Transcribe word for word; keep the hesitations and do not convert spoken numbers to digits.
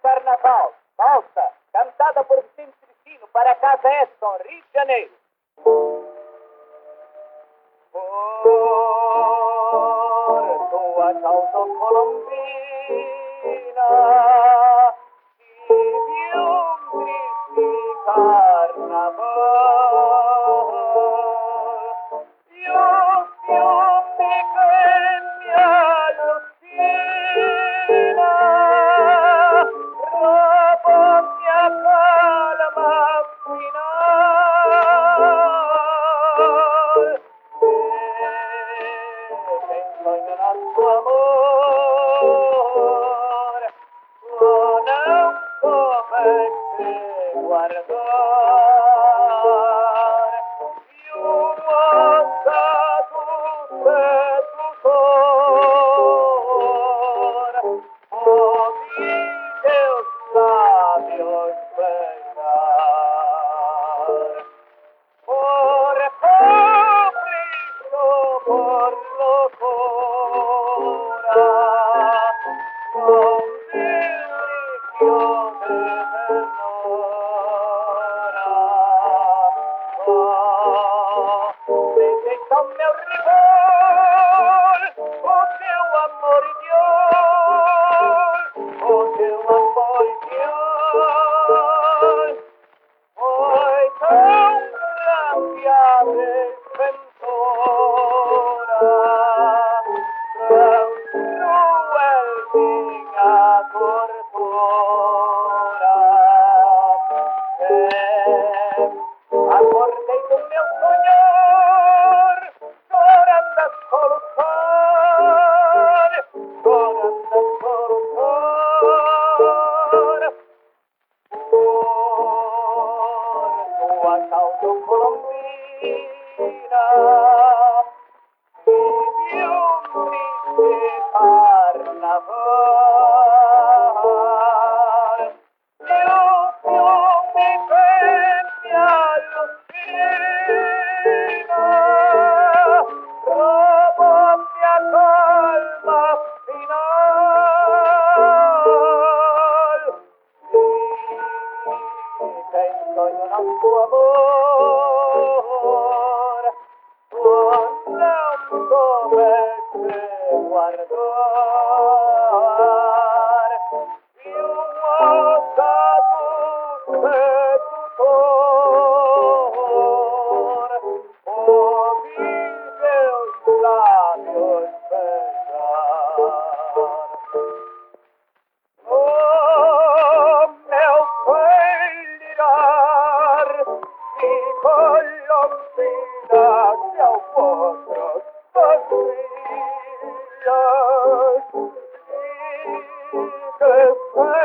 Carnaval, valsa, cantada por Vicente Cristina para a Casa Edson, Rio de Janeiro. Por tua causa colombina, vive um triste carnaval. E o ciúme que me alucina rouba-me a calma final. Quem sonha nosso amor, tu não soubeste guardar. E o ousado sedutor ouvi teus lábios beijar. Por capricho, por loucura, com delírio de ternura. Oh, deitei ao meu rigor o teu amor ideal, o teu amor ideal. Foi tão grande a desventura, tão cruel minha tortura. É, acordei do meu sonhar, chorando a soluçar, chorando a soluçar. Tua causa colombina vive um triste carnaval. E o ciúme que me alucina rouba-me a calma final. Quem sonha nosso amor, tu não soubeste guardar. E um ousado sedutor ouvi teus lábios beijar. Oh, meu beijar, mi colombina, que ao vossos pastillas, y que